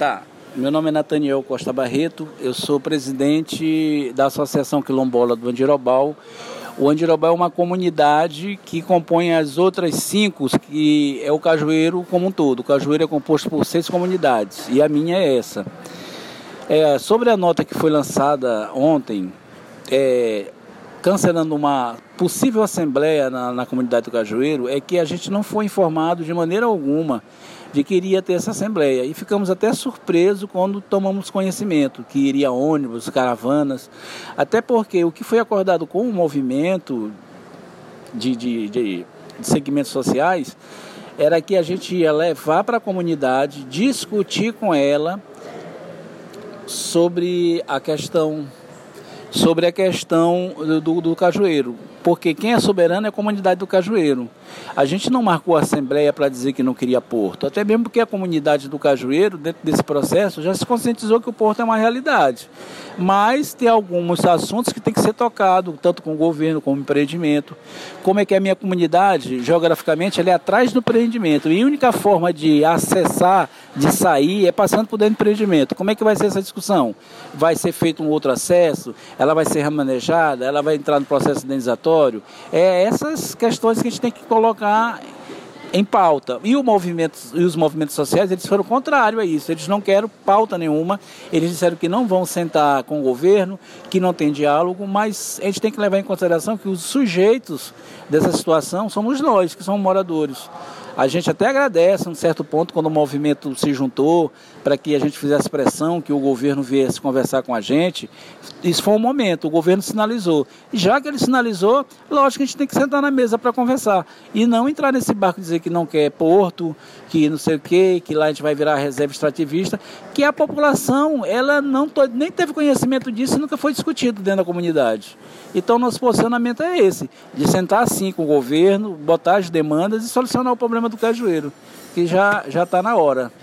Tá, meu nome é Nathaniel Costa Barreto, eu sou presidente da Associação Quilombola do Andirobal. O Andirobal é uma comunidade que compõe as outras 5, que é o Cajueiro como um todo. O Cajueiro é composto por 6 comunidades e a minha é essa. Sobre a nota que foi lançada ontem, cancelando uma possível assembleia na comunidade do Cajueiro, é que a gente não foi informado de maneira alguma de que iria ter essa assembleia. E ficamos até surpresos quando tomamos conhecimento que iria ônibus, caravanas, até porque o que foi acordado com o movimento de segmentos sociais era que a gente ia levar para a comunidade, discutir com ela sobre a questão do Cajueiro, porque quem é soberano é a comunidade do Cajueiro. A gente não marcou a assembleia para dizer que não queria porto, até mesmo porque a comunidade do Cajueiro, dentro desse processo, já se conscientizou que o porto é uma realidade. Mas tem alguns assuntos que tem que ser tocados, tanto com o governo como o empreendimento. Como é que a minha comunidade, geograficamente, ela é atrás do empreendimento, e a única forma de acessar, de sair, é passando por dentro do empreendimento. Como é que vai ser essa discussão? Vai ser feito um outro acesso? Ela vai ser remanejada? Ela vai entrar no processo indenizatório? Essas questões que a gente tem que colocar em pauta. E os movimentos sociais, eles foram contrários a isso. Eles não querem pauta nenhuma. Eles disseram que não vão sentar com o governo, que não tem diálogo, mas a gente tem que levar em consideração que os sujeitos dessa situação somos nós, que somos moradores. A gente até agradece, a um certo ponto, quando o movimento se juntou para que a gente fizesse pressão, que o governo viesse conversar com a gente. Isso foi um momento, o governo sinalizou. E já que ele sinalizou, lógico que a gente tem que sentar na mesa para conversar. E não entrar nesse barco e dizer que não quer porto, que não sei o quê, que lá a gente vai virar reserva extrativista, que a população, ela nem teve conhecimento disso e nunca foi discutido dentro da comunidade. Então, nosso posicionamento é esse, de sentar assim com o governo, botar as demandas e solucionar o problema do Cajueiro, que já está na hora.